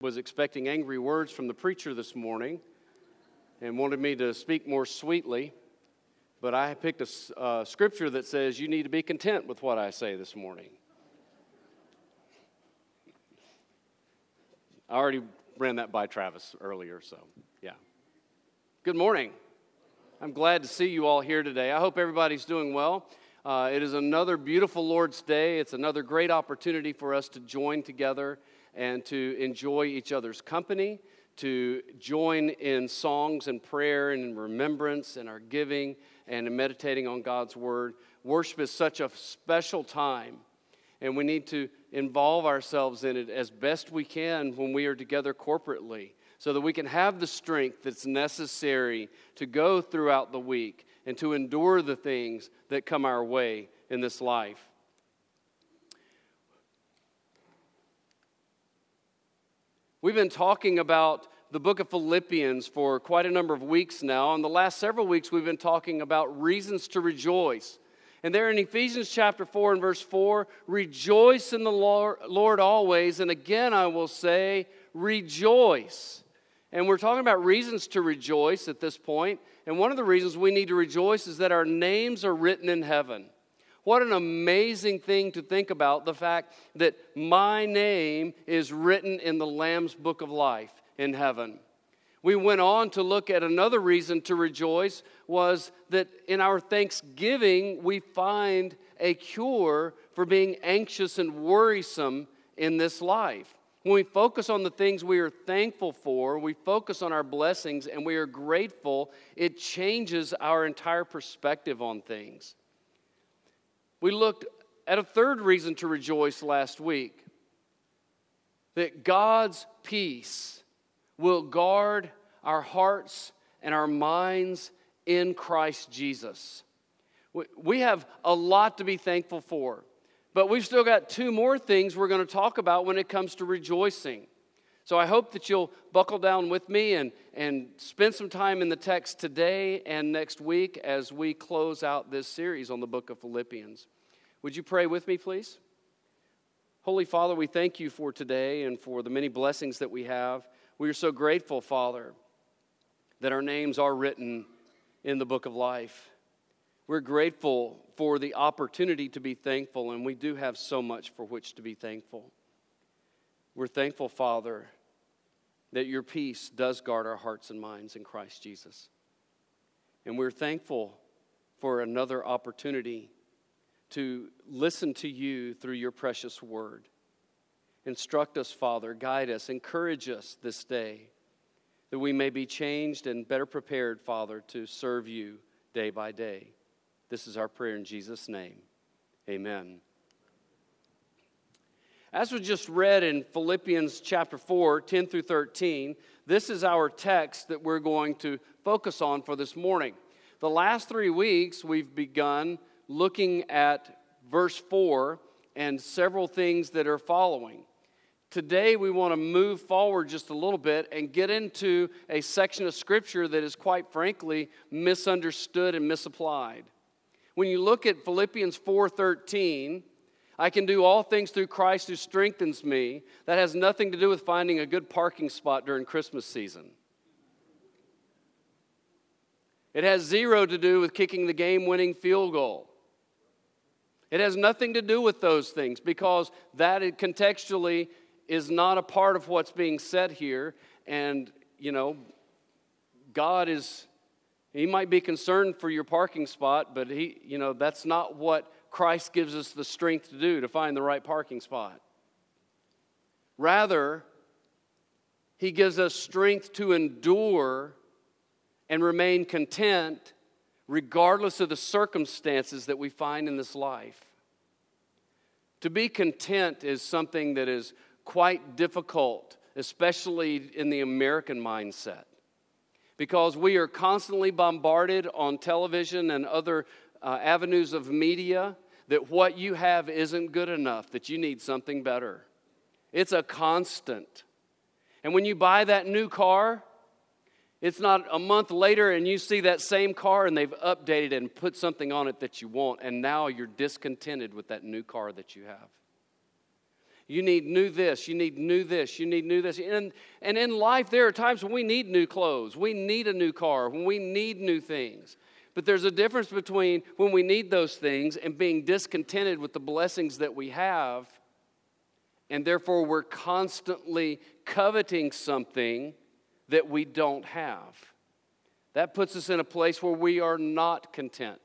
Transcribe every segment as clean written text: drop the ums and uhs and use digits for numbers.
was expecting angry words from the preacher this morning and wanted me to speak more sweetly. But I picked a scripture that says you need to be content with what I say this morning. I already ran that by Travis earlier, so yeah. Good morning. I'm glad to see you all here today. I hope everybody's doing well. It is another beautiful Lord's Day. It's another great opportunity for us to join together and to enjoy each other's company, to join in songs and prayer and in remembrance and our giving and in meditating on God's Word. Worship is such a special time, and we need to involve ourselves in it as best we can when we are together corporately so that we can have the strength that's necessary to go throughout the week and to endure the things that come our way in this life. We've been talking about the book of Philippians for quite a number of weeks now. In the last several weeks, we've been talking about reasons to rejoice. And there in Ephesians chapter 4 and verse 4, rejoice in the Lord always. And again, I will say, rejoice. And we're talking about reasons to rejoice at this point. And one of the reasons we need to rejoice is that our names are written in heaven. What an amazing thing to think about, the fact that my name is written in the Lamb's book of life in heaven. We went on to look at another reason to rejoice was that in our thanksgiving we find a cure for being anxious and worrisome in this life. When we focus on the things we are thankful for, we focus on our blessings and we are grateful, it changes our entire perspective on things. We looked at a third reason to rejoice last week, that God's peace will guard our hearts and our minds in Christ Jesus. We have a lot to be thankful for, but we've still got two more things we're going to talk about when it comes to rejoicing. So I hope that you'll buckle down with me and spend some time in the text today and next week as we close out this series on the book of Philippians. Would you pray with me, please? Holy Father, we thank you for today and for the many blessings that we have. We are so grateful, Father, that our names are written in the book of life. We're grateful for the opportunity to be thankful, and we do have so much for which to be thankful. We're thankful, Father, that your peace does guard our hearts and minds in Christ Jesus. And we're thankful for another opportunity to listen to you through your precious word. Instruct us, Father, guide us, encourage us this day, that we may be changed and better prepared, Father, to serve you day by day. This is our prayer in Jesus' name. Amen. As we just read in Philippians chapter 4, 10 through 13, this is our text that we're going to focus on for this morning. The last 3 weeks, we've begun looking at verse 4 and several things that are following. Today, we want to move forward just a little bit and get into a section of Scripture that is quite frankly misunderstood and misapplied. When you look at Philippians 4:13, I can do all things through Christ who strengthens me. That has nothing to do with finding a good parking spot during Christmas season. It has zero to do with kicking the game-winning field goal. It has nothing to do with those things because that contextually is not a part of what's being said here. And, God He might be concerned for your parking spot, but that's not what Christ gives us the strength to do, to find the right parking spot. Rather, He gives us strength to endure and remain content regardless of the circumstances that we find in this life. To be content is something that is quite difficult, especially in the American mindset, because we are constantly bombarded on television and other avenues of media that what you have isn't good enough, that you need something better. It's a constant. And when you buy that new car, it's not a month later and you see that same car and they've updated it and put something on it that you want, and now you're discontented with that new car that you have. You need new this, you need new this, you need new this. And in life, there are times when we need new clothes, we need a new car, when we need new things. But there's a difference between when we need those things and being discontented with the blessings that we have, and therefore we're constantly coveting something that we don't have. That puts us in a place where we are not content.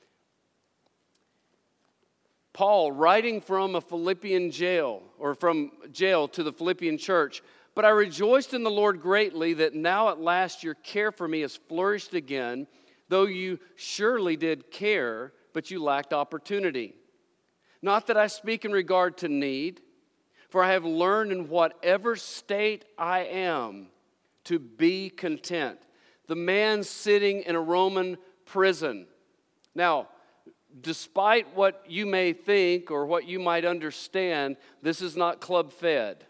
Paul, writing from a Philippian jail, or from jail to the Philippian church, "But I rejoiced in the Lord greatly that now at last your care for me has flourished again, though you surely did care, but you lacked opportunity. Not that I speak in regard to need, for I have learned in whatever state I am to be content." The man sitting in a Roman prison. Now, despite what you may think or what you might understand, this is not club fed.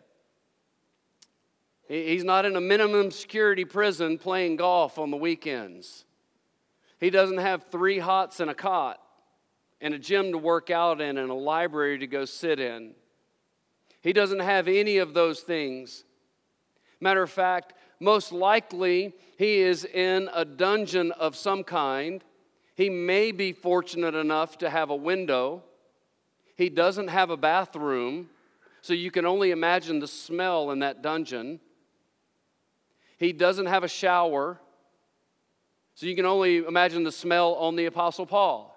He's not in a minimum security prison playing golf on the weekends. He doesn't have 3 hots and a cot and a gym to work out in and a library to go sit in. He doesn't have any of those things. Matter of fact, most likely he is in a dungeon of some kind. He may be fortunate enough to have a window. He doesn't have a bathroom, so you can only imagine the smell in that dungeon. He doesn't have a shower, so you can only imagine the smell on the Apostle Paul.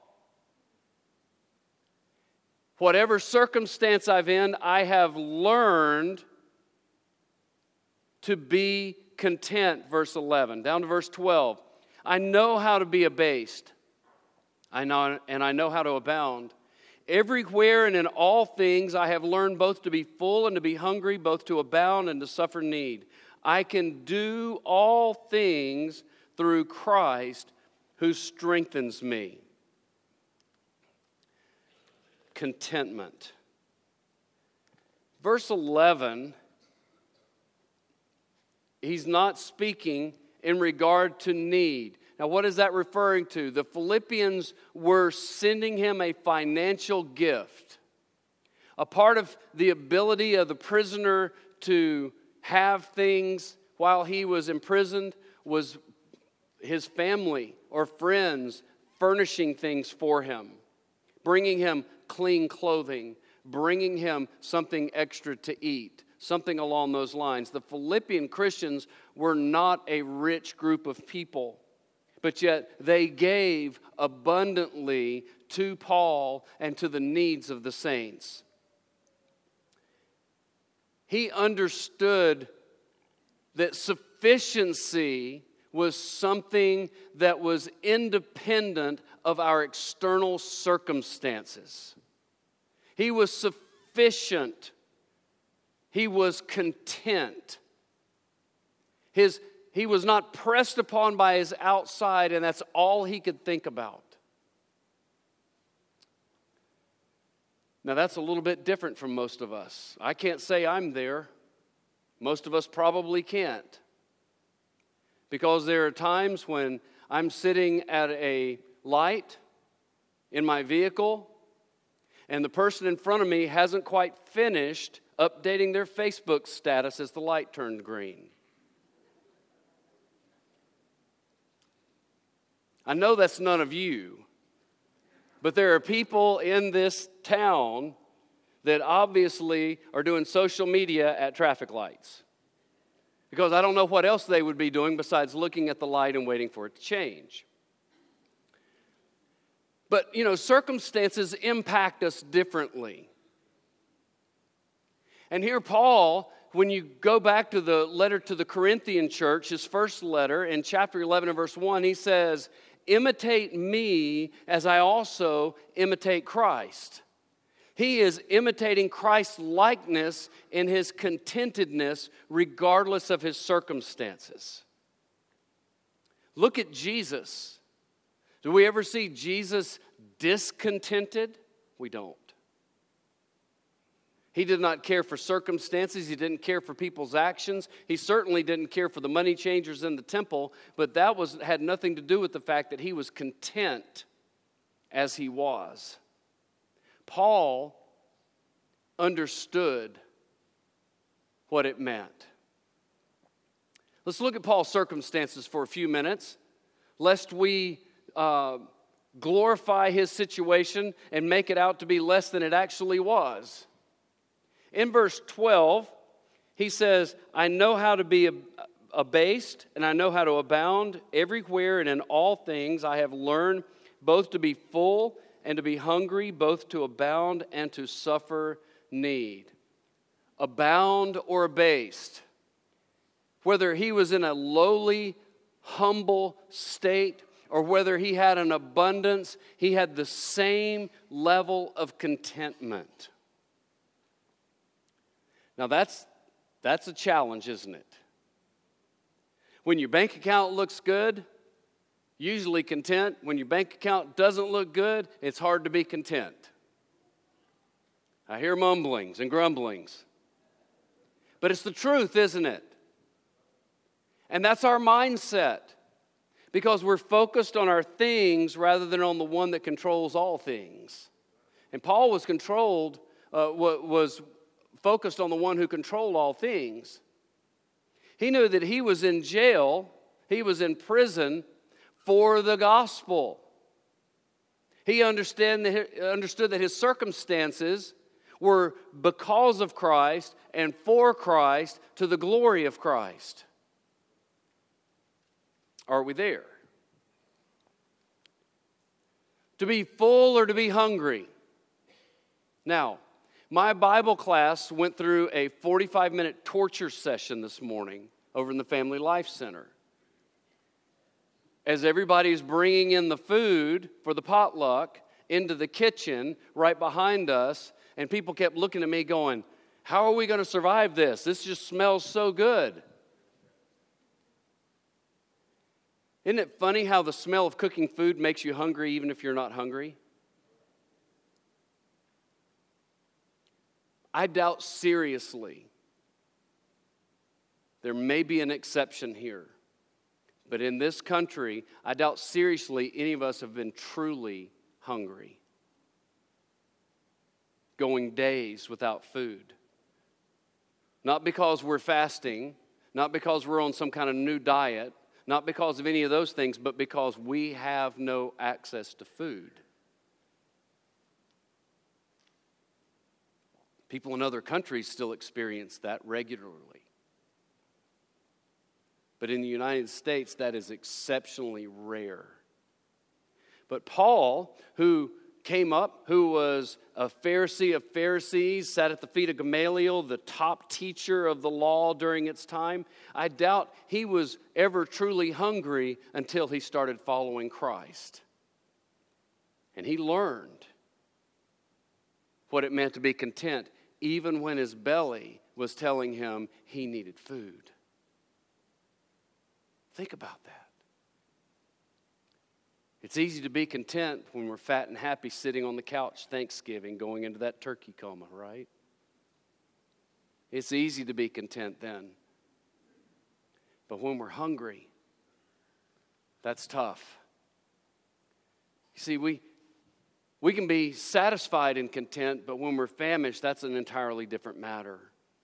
Whatever circumstance I'm in, I have learned to be content, verse 11. Down to verse 12. I know how to be abased. I know how to abound. Everywhere and in all things I have learned both to be full and to be hungry, both to abound and to suffer need. I can do all things through Christ who strengthens me. Contentment. Verse 11, he's not speaking in regard to need. Now, what is that referring to? The Philippians were sending him a financial gift. A part of the ability of the prisoner to have things while he was imprisoned was his family or friends furnishing things for him, bringing him clean clothing, bringing him something extra to eat, something along those lines. The Philippian Christians were not a rich group of people, but yet they gave abundantly to Paul and to the needs of the saints. He understood that sufficiency was something that was independent of our external circumstances. He was sufficient. He was content. He was not pressed upon by his outside, and that's all he could think about. Now, that's a little bit different from most of us. I can't say I'm there. Most of us probably can't. Because there are times when I'm sitting at a light in my vehicle, and the person in front of me hasn't quite finished updating their Facebook status as the light turned green. I know that's none of you, but there are people in this town that obviously are doing social media at traffic lights. Because I don't know what else they would be doing besides looking at the light and waiting for it to change. But, circumstances impact us differently. And here Paul, when you go back to the letter to the Corinthian church, his first letter, in chapter 11 and verse 1, he says, "Imitate me as I also imitate Christ." He is imitating Christ's likeness in his contentedness regardless of his circumstances. Look at Jesus. Do we ever see Jesus discontented? We don't. He did not care for circumstances. He didn't care for people's actions. He certainly didn't care for the money changers in the temple, but that had nothing to do with the fact that he was content as he was. Paul understood what it meant. Let's look at Paul's circumstances for a few minutes, lest we glorify his situation and make it out to be less than it actually was. In verse 12, he says, I know how to be abased, and I know how to abound everywhere and in all things. I have learned both to be full and to be hungry, both to abound and to suffer need. Abound or abased. Whether he was in a lowly, humble state or whether he had an abundance, he had the same level of contentment. Now that's a challenge, isn't it? When your bank account looks good, usually content. When your bank account doesn't look good, it's hard to be content. I hear mumblings and grumblings. But it's the truth, isn't it? And that's our mindset. Because we're focused on our things rather than on the one that controls all things. And Paul was focused on the one who controlled all things. He knew that he was in jail, he was in prison for the gospel. He understood that his circumstances were because of Christ and for Christ to the glory of Christ. Are we there? To be full or to be hungry? Now, my Bible class went through a 45-minute torture session this morning over in the Family Life Center. As everybody's bringing in the food for the potluck into the kitchen right behind us, and people kept looking at me going, how are we going to survive this? This just smells so good. Isn't it funny how the smell of cooking food makes you hungry even if you're not hungry? I doubt seriously, there may be an exception here, but in this country, I doubt seriously any of us have been truly hungry. Going days without food. Not because we're fasting, not because we're on some kind of new diet, not because of any of those things, but because we have no access to food. People in other countries still experience that regularly. But in the United States, that is exceptionally rare. But Paul, who came up, who was a Pharisee of Pharisees, sat at the feet of Gamaliel, the top teacher of the law during its time, I doubt he was ever truly hungry until he started following Christ. And he learned what it meant to be content, even when his belly was telling him he needed food. Think about that. It's easy to be content when we're fat and happy sitting on the couch Thanksgiving going into that turkey coma, right? It's easy to be content then. But when we're hungry, that's tough. You see, we can be satisfied and content, but when we're famished, that's an entirely different matter.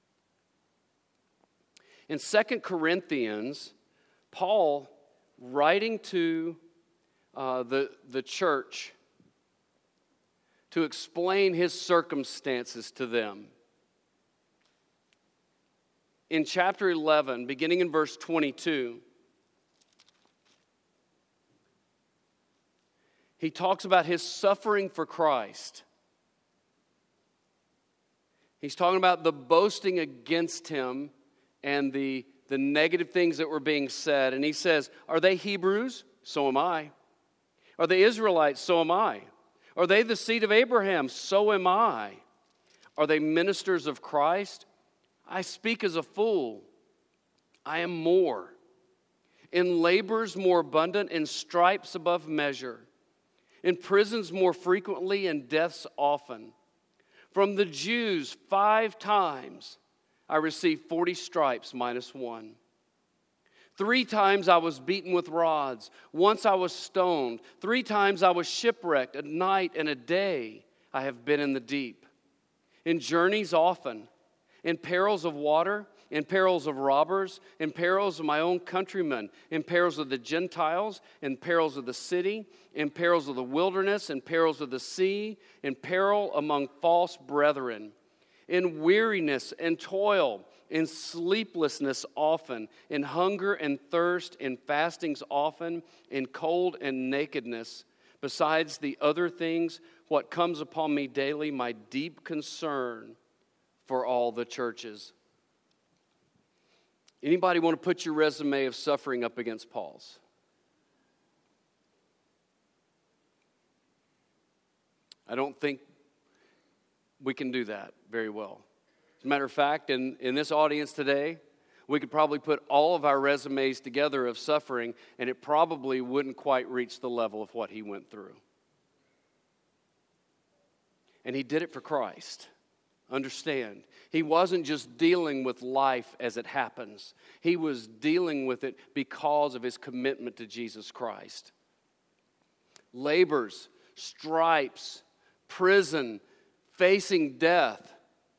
In 2 Corinthians, Paul, writing to the church to explain his circumstances to them. In chapter 11, beginning in verse 22, he talks about his suffering for Christ. He's talking about the boasting against him and the negative things that were being said. And he says, are they Hebrews? So am I. Are they Israelites? So am I. Are they the seed of Abraham? So am I. Are they ministers of Christ? I speak as a fool. I am more. In labors more abundant, in stripes above measure. In prisons more frequently, and deaths often. From the Jews 5 times I received 40 stripes minus 1. 3 times I was beaten with rods. Once I was stoned. 3 times I was shipwrecked. A night and a day I have been in the deep. in journeys often, in perils of water, in perils of robbers, in perils of my own countrymen, in perils of the Gentiles, in perils of the city, in perils of the wilderness, in perils of the sea, in peril among false brethren, in weariness and toil, in sleeplessness often, in hunger and thirst, in fastings often, in cold and nakedness. Besides the other things, what comes upon me daily, my deep concern for all the churches. Anybody want to put your resume of suffering up against Paul's? I don't think we can do that very well. As a matter of fact, in this audience today, we could probably put all of our resumes together of suffering, and it probably wouldn't quite reach the level of what he went through. And he did it for Christ. Understand, he wasn't just dealing with life as it happens. He was dealing with it because of his commitment to Jesus Christ. Labors, stripes, prison, facing death.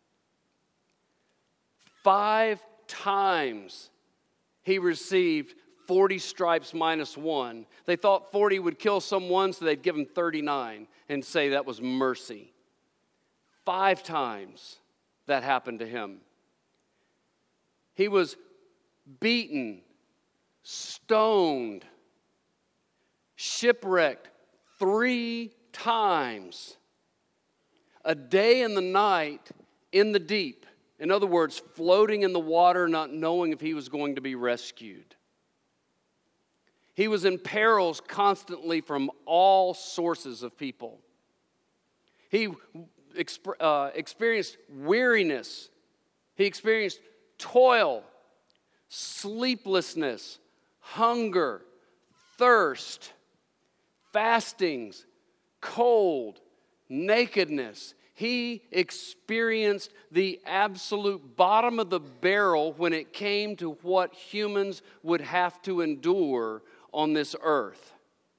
5 times he received 40 stripes minus 1. They thought 40 would kill someone, so they'd give him 39 and say that was mercy. 5 times that happened to him. He was beaten, stoned, shipwrecked 3 times. A day and the night in the deep. In other words, floating in the water, not knowing if he was going to be rescued. He was in perils constantly from all sources of people. He experienced weariness. He experienced toil, sleeplessness, hunger, thirst, fastings, cold, nakedness. He experienced the absolute bottom of the barrel when it came to what humans would have to endure on this earth.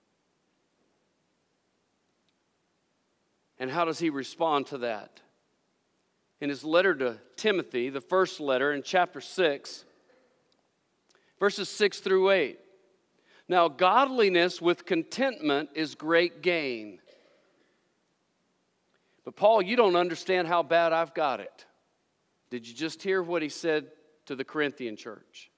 And how does he respond to that? In his letter to Timothy, the first letter in chapter 6, verses 6 through 8. Now, godliness with contentment is great gain. But Paul, you don't understand how bad I've got it. Did you just hear what he said to the Corinthian church?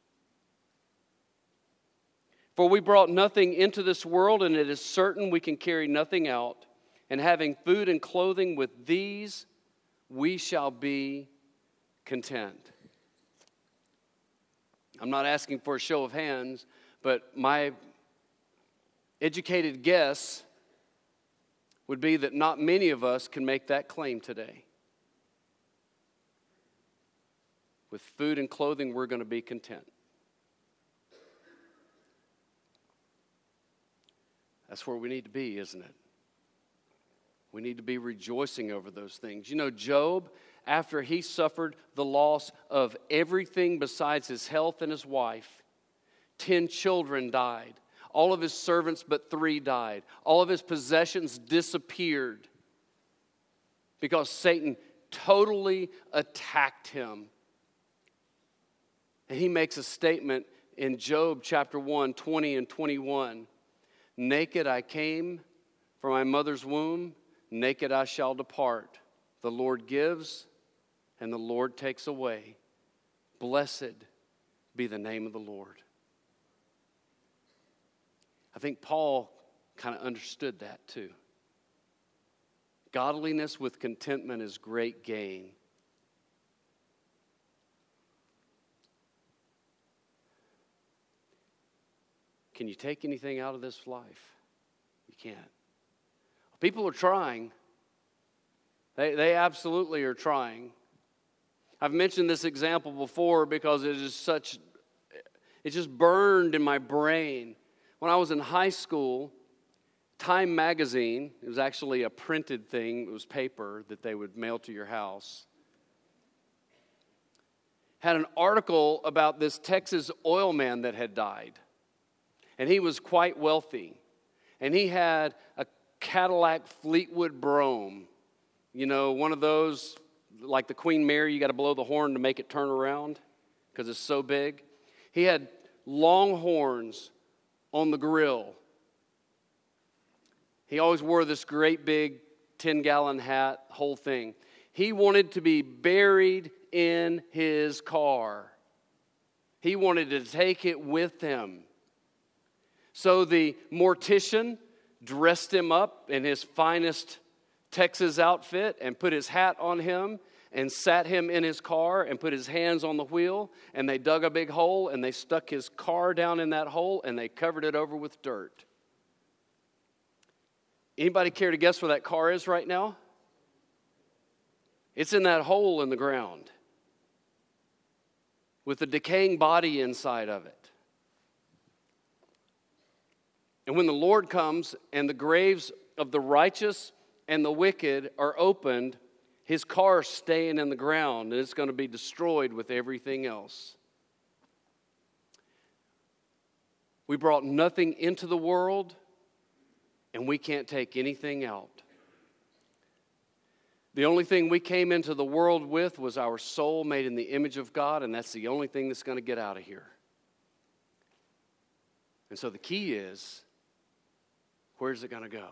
For we brought nothing into this world, and it is certain we can carry nothing out. And having food and clothing, with these we shall be content. I'm not asking for a show of hands, but my educated guess would be that not many of us can make that claim today. With food and clothing, we're going to be content. That's where we need to be, isn't it? We need to be rejoicing over those things. You know, Job, after he suffered the loss of everything besides his health and his wife, 10 children died. All of his servants but 3 died. All of his possessions disappeared because Satan totally attacked him. And he makes a statement in Job chapter 1, 20 and 21. Naked I came from my mother's womb, naked I shall depart. The Lord gives and the Lord takes away. Blessed be the name of the Lord. I think Paul kind of understood that too. Godliness with contentment is great gain. Can you take anything out of this life? You can't. People are trying. They absolutely are trying. I've mentioned this example before because it's just burned in my brain. When I was in high school, Time magazine, it was actually a printed thing, it was paper that they would mail to your house, had an article about this Texas oil man that had died. And he was quite wealthy. And he had a Cadillac Fleetwood Brougham, you know, one of those like the Queen Mary, you got to blow the horn to make it turn around because it's so big. He had long horns on the grill. He always wore this great big 10-gallon hat, whole thing. He wanted to be buried in his car. He wanted to take it with him. So the mortician dressed him up in his finest Texas outfit and put his hat on him and sat him in his car and put his hands on the wheel, and they dug a big hole and they stuck his car down in that hole and they covered it over with dirt. Anybody care to guess where that car is right now? It's in that hole in the ground with a decaying body inside of it. And when the Lord comes and the graves of the righteous and the wicked are opened, his car's staying in the ground and it's going to be destroyed with everything else. We brought nothing into the world, and we can't take anything out. The only thing we came into the world with was our soul made in the image of God, and that's the only thing that's going to get out of here. And so the key is, where's it going to go?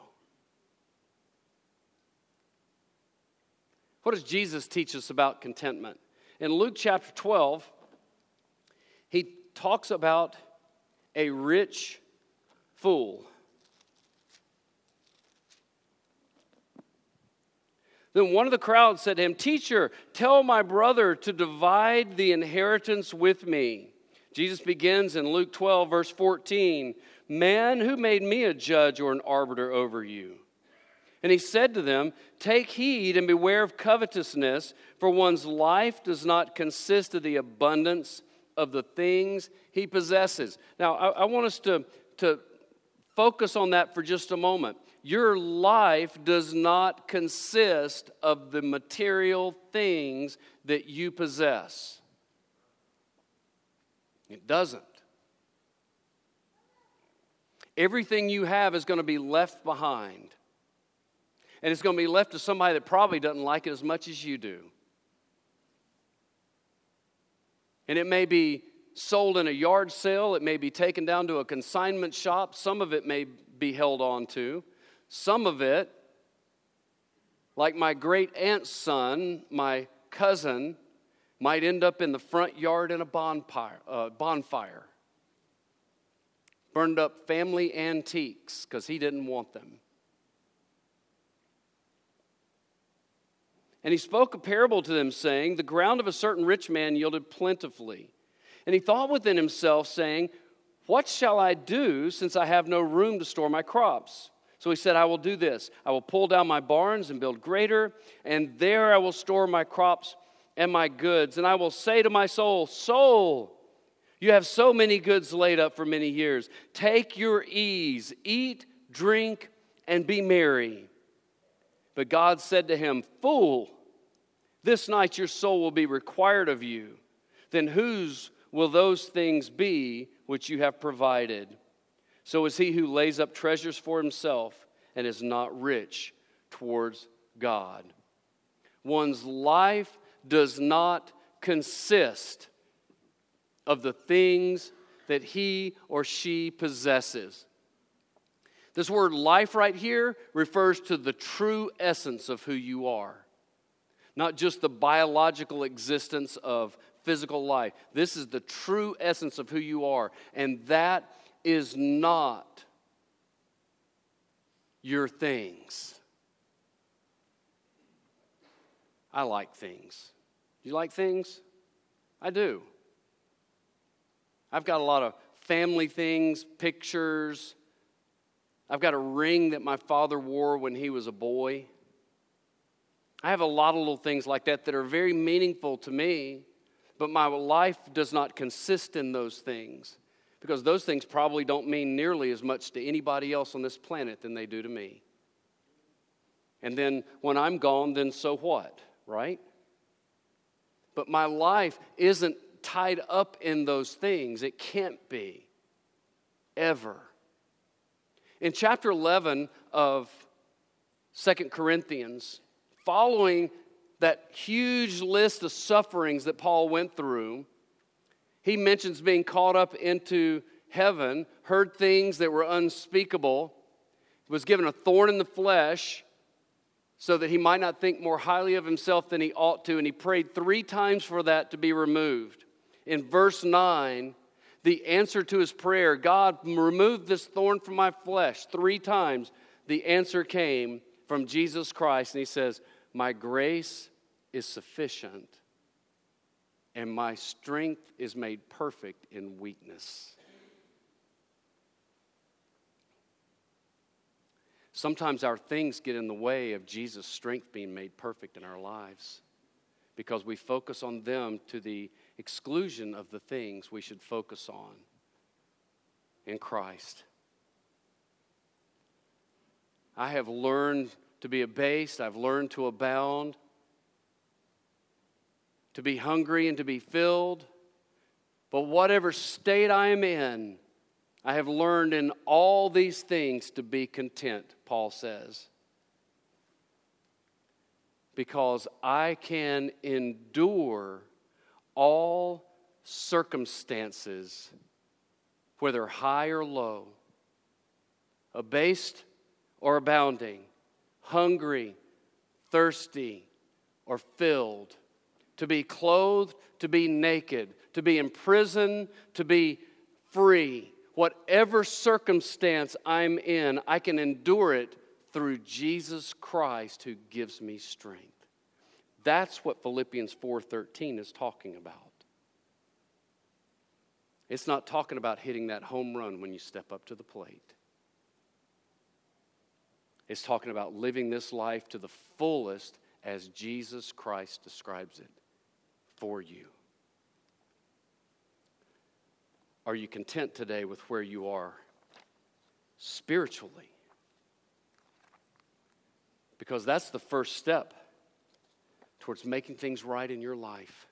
What does Jesus teach us about contentment? In Luke chapter 12, he talks about a rich fool. Then one of the crowd said to him, "Teacher, tell my brother to divide the inheritance with me." Jesus begins in Luke 12, verse 14, "Man, who made me a judge or an arbiter over you?" And he said to them, "Take heed and beware of covetousness, for one's life does not consist of the abundance of the things he possesses." Now, I want us to focus on that for just a moment. Your life does not consist of the material things that you possess. It doesn't. Everything you have is going to be left behind. And it's going to be left to somebody that probably doesn't like it as much as you do. And it may be sold in a yard sale. It may be taken down to a consignment shop. Some of it may be held on to. Some of it, like my great aunt's son, my cousin, might end up in the front yard in a bonfire. Burned up family antiques because he didn't want them. And he spoke a parable to them, saying, "The ground of a certain rich man yielded plentifully. And he thought within himself, saying, 'What shall I do, since I have no room to store my crops?' So he said, 'I will do this. I will pull down my barns and build greater, and there I will store my crops and my goods. And I will say to my soul, Soul, you have so many goods laid up for many years. Take your ease, eat, drink, and be merry.' But God said to him, 'Fool, this night your soul will be required of you. Then whose will those things be which you have provided?' So is he who lays up treasures for himself and is not rich towards God." One's life does not consist of the things that he or she possesses. This word life right here refers to the true essence of who you are. Not just the biological existence of physical life. This is the true essence of who you are. And that is not your things. I like things. You like things? I do. I've got a lot of family things, pictures. I've got a ring that my father wore when he was a boy. I have a lot of little things like that that are very meaningful to me, but my life does not consist in those things because those things probably don't mean nearly as much to anybody else on this planet than they do to me. And then when I'm gone, then so what, right? But my life isn't tied up in those things. It can't be, ever. In chapter 11 of 2 Corinthians, following that huge list of sufferings that Paul went through, he mentions being caught up into heaven, heard things that were unspeakable, was given a thorn in the flesh so that he might not think more highly of himself than he ought to, and he prayed 3 times for that to be removed. In verse 9, the answer to his prayer, God, remove this thorn from my flesh. 3 times the answer came from Jesus Christ, and he says, my grace is sufficient, and my strength is made perfect in weakness. Sometimes our things get in the way of Jesus' strength being made perfect in our lives because we focus on them to the exclusion of the things we should focus on in Christ. I have learned to be abased. I've learned to abound, to be hungry and to be filled. But whatever state I am in, I have learned in all these things to be content, Paul says. Because I can endure all circumstances, whether high or low, abased or abounding, hungry, thirsty, or filled, to be clothed, to be naked, to be in prison, to be free. Whatever circumstance I'm in, I can endure it through Jesus Christ who gives me strength. That's what Philippians 4:13 is talking about. It's not talking about hitting that home run when you step up to the plate. It's talking about living this life to the fullest as Jesus Christ describes it for you. Are you content today with where you are spiritually? Because that's the first step towards making things right in your life.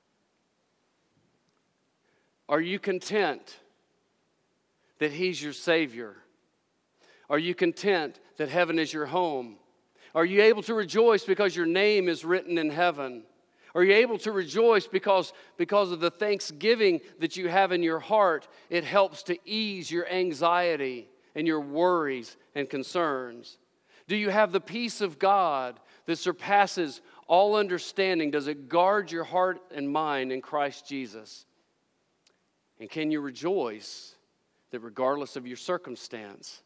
Are you content that He's your Savior? Are you content that heaven is your home? Are you able to rejoice because your name is written in heaven? Are you able to rejoice because of the thanksgiving that you have in your heart? It helps to ease your anxiety and your worries and concerns. Do you have the peace of God that surpasses all understanding? Does it guard your heart and mind in Christ Jesus? And can you rejoice that regardless of your circumstance,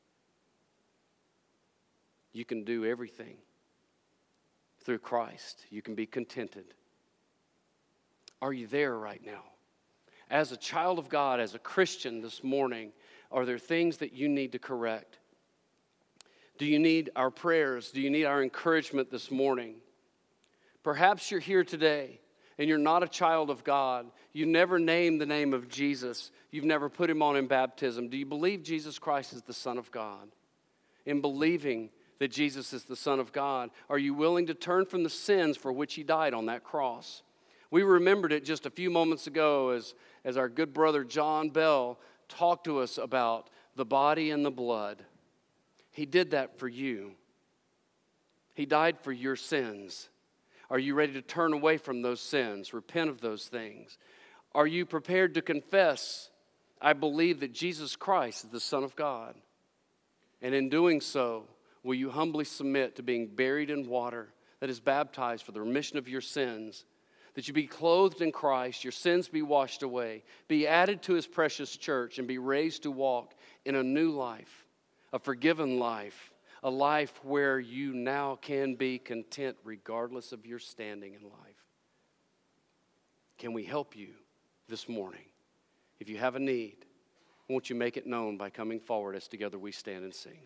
you can do everything through Christ? You can be contented. Are you there right now? As a child of God, as a Christian this morning, are there things that you need to correct? Do you need our prayers? Do you need our encouragement this morning? Perhaps you're here today and you're not a child of God. You never named the name of Jesus. You've never put Him on in baptism. Do you believe Jesus Christ is the Son of God? In believing that Jesus is the Son of God, are you willing to turn from the sins for which He died on that cross? We remembered it just a few moments ago as our good brother John Bell talked to us about the body and the blood. He did that for you. He died for your sins. Are you ready to turn away from those sins, repent of those things? Are you prepared to confess, I believe that Jesus Christ is the Son of God? And in doing so, will you humbly submit to being buried in water that is baptized for the remission of your sins, that you be clothed in Christ, your sins be washed away, be added to His precious church, and be raised to walk in a new life, a forgiven life, a life where you now can be content regardless of your standing in life? Can we help you this morning? If you have a need, won't you make it known by coming forward as together we stand and sing?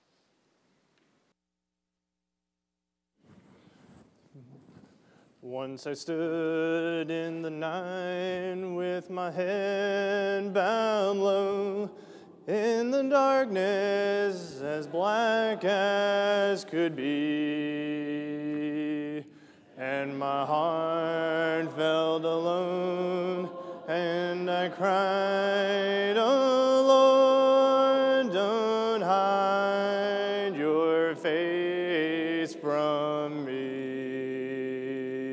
Once I stood in the night with my head bowed low, in the darkness as black as could be, and my heart felt alone, and I cried, "Oh Lord, don't hide your face from me."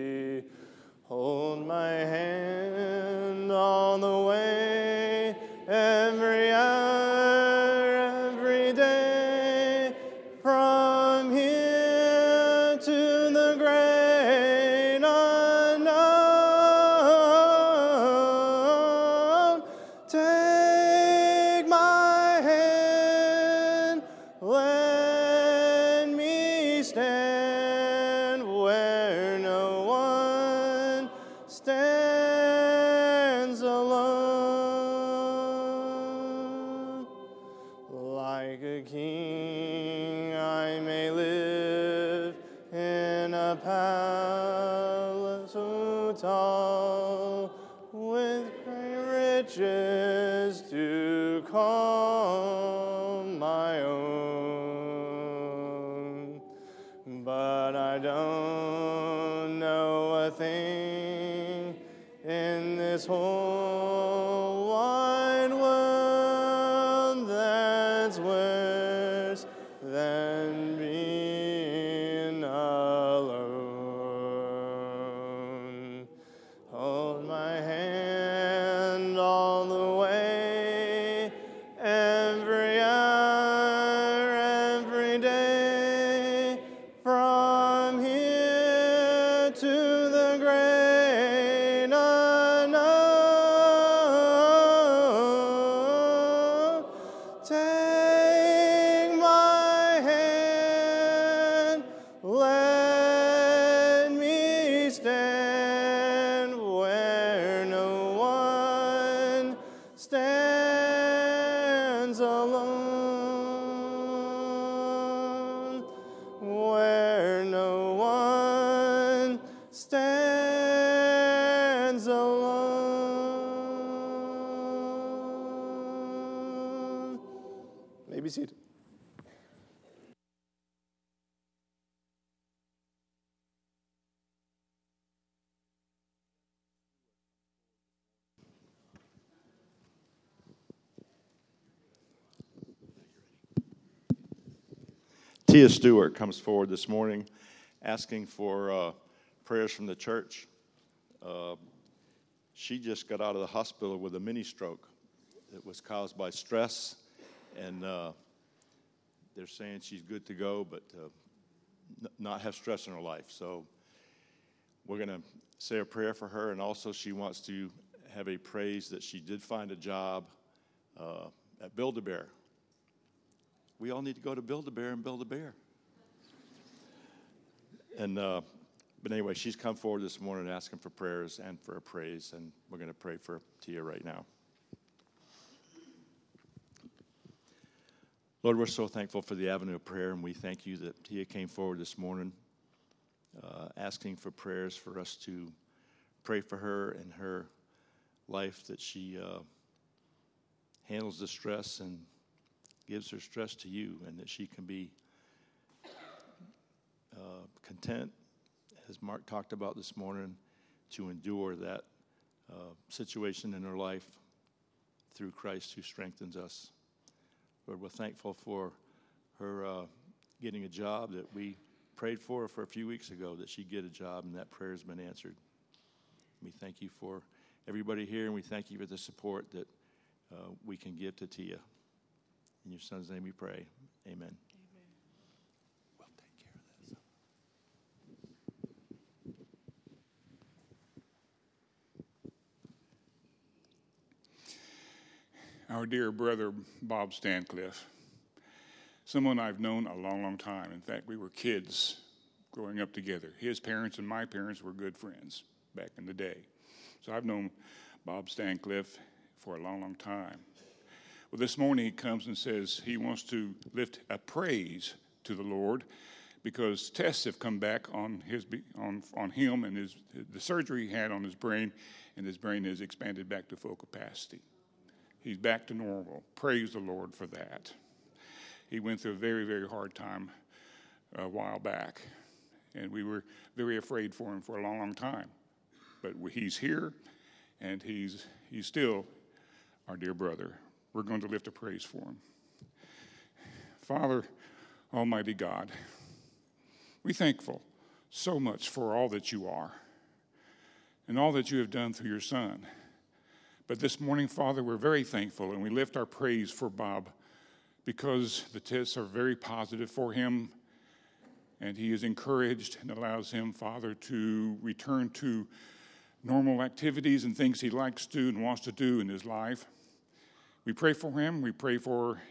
Take my hand, let me stand where no one stands alone. Like a king I may live in a palace so tall, with great riches to call my own. But I don't know a thing in this whole wide world that's worse than being alone. Hold my hand all the way, every hour, every day, from here to the great unknown. Take my hand, let me stand where no one stands alone, where no one stands alone. May be seated. Tia Stewart comes forward this morning asking for prayers from the church. She just got out of the hospital with a mini stroke. It was caused by stress, and they're saying she's good to go, but not have stress in her life. So we're going to say a prayer for her, and also she wants to have a praise that she did find a job at Build-A-Bear. We all need to go to Build-A-Bear and build a bear. And but anyway, she's come forward this morning asking for prayers and for a praise, and we're going to pray for Tia right now. Lord, we're so thankful for the avenue of prayer, and we thank you that Tia came forward this morning asking for prayers for us to pray for her and her life, that she handles the stress and gives her stress to you, and that she can be content, as Mark talked about this morning, to endure that situation in her life through Christ who strengthens us. Lord, we're thankful for her getting a job that we prayed for a few weeks ago, that she'd get a job, and that prayer has been answered. We thank you for everybody here, and we thank you for the support that we can give to Tia. In your son's name we pray. Amen. We'll take care of this. Our dear brother, Bob Stancliffe, someone I've known a long, long time. In fact, we were kids growing up together. His parents and my parents were good friends back in the day. So I've known Bob Stancliffe for a long, long time. Well, this morning he comes and says he wants to lift a praise to the Lord because tests have come back on him and the surgery he had on his brain, and his brain has expanded back to full capacity. He's back to normal. Praise the Lord for that. He went through a very, very hard time a while back, and we were very afraid for him for a long, long time. But he's here, and he's still our dear brother. We're going to lift a praise for him. Father, Almighty God, we're thankful so much for all that you are and all that you have done through your Son. But this morning, Father, we're very thankful, and we lift our praise for Bob because the tests are very positive for him, and he is encouraged and allows him, Father, to return to normal activities and things he likes to do and wants to do in his life. We pray for him. We pray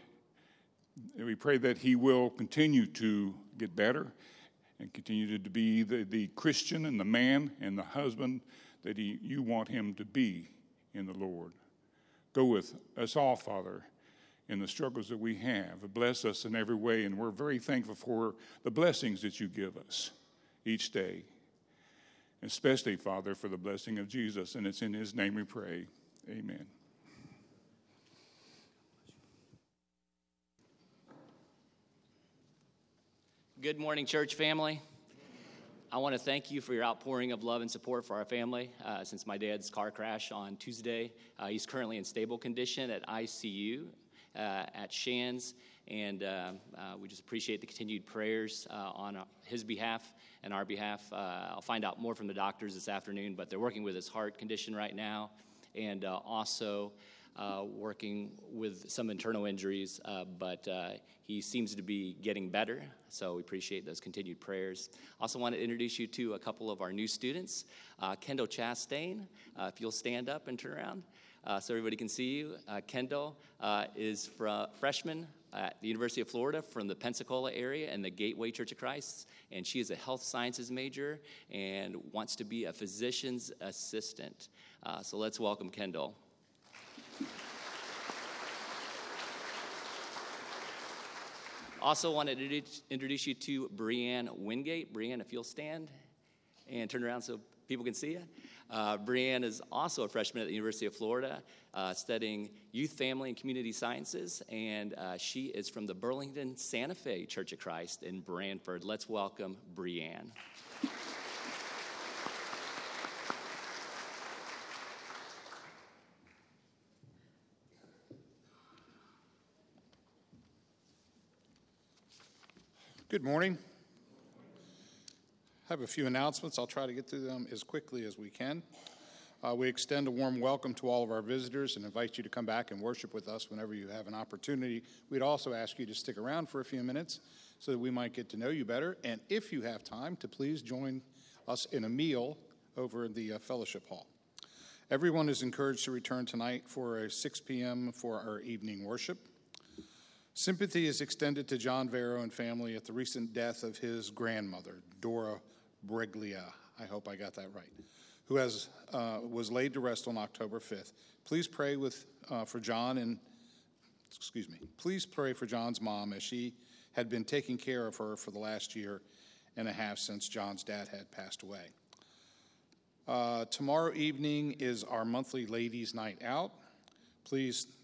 that he will continue to get better and continue to be the Christian and the man and the husband that you want him to be in the Lord. Go with us all, Father, in the struggles that we have. Bless us in every way, and we're very thankful for the blessings that you give us each day, especially, Father, for the blessing of Jesus, and it's in his name we pray. Amen. Good morning, church family. I want to thank you for your outpouring of love and support for our family since my dad's car crash on Tuesday. He's currently in stable condition at ICU at Shands, and we just appreciate the continued prayers on his behalf and our behalf. I'll find out more from the doctors this afternoon, but they're working with his heart condition right now, and also working with some internal injuries, but he seems to be getting better, so we appreciate those continued prayers. Also want to introduce you to a couple of our new students. Kendall Chastain, if you'll stand up and turn around so everybody can see you. Kendall is a freshman at the University of Florida from the Pensacola area and the Gateway Church of Christ, and she is a health sciences major and wants to be a physician's assistant. So let's welcome Kendall. Also wanted to introduce you to Brianne Wingate. Brianne, if you'll stand and turn around so people can see you. Brianne is also a freshman at the University of Florida, studying youth, family, and community sciences, and she is from the Burlington Santa Fe Church of Christ in Branford. Let's welcome Brianne. Good morning. I have a few announcements. I'll try to get through them as quickly as we can. We extend a warm welcome to all of our visitors and invite you to come back and worship with us whenever you have an opportunity. We'd also ask you to stick around for a few minutes so that we might get to know you better. And if you have time, to please join us in a meal over in the fellowship hall. Everyone is encouraged to return tonight for a 6 p.m. for our evening worship. Sympathy is extended to John Vero and family at the recent death of his grandmother, Dora Breglia. I hope I got that right. Who was laid to rest on October 5th. Please pray for John Please pray for John's mom, as she had been taking care of her for the last year and a half since John's dad had passed away. Tomorrow evening is our monthly ladies' night out. Please